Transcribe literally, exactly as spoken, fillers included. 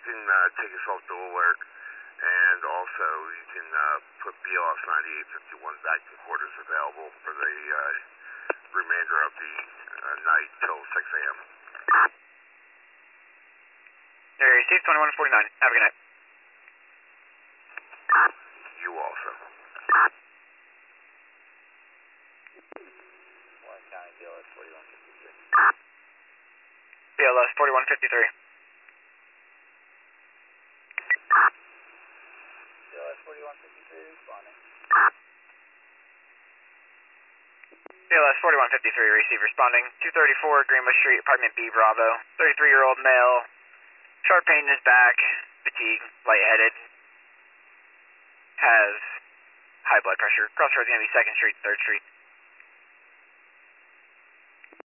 can uh, take yourself to alert, and also you can uh, put B L S ninety-eight fifty-one vacuum quarters available for the uh, remainder of the uh, night till six A M Area received twenty-one forty-nine. Have a good night. You also. Warren County B L S forty-one fifty-three. B L S forty-one fifty-three. B L S forty-one fifty-three responding. B L S forty-one fifty-three, receive responding. two thirty-four Greenbush Street, apartment B, Bravo. thirty-three-year-old male, sharp pain in his back, fatigue, lightheaded, has high blood pressure. Crossroads going to be second Street, third Street.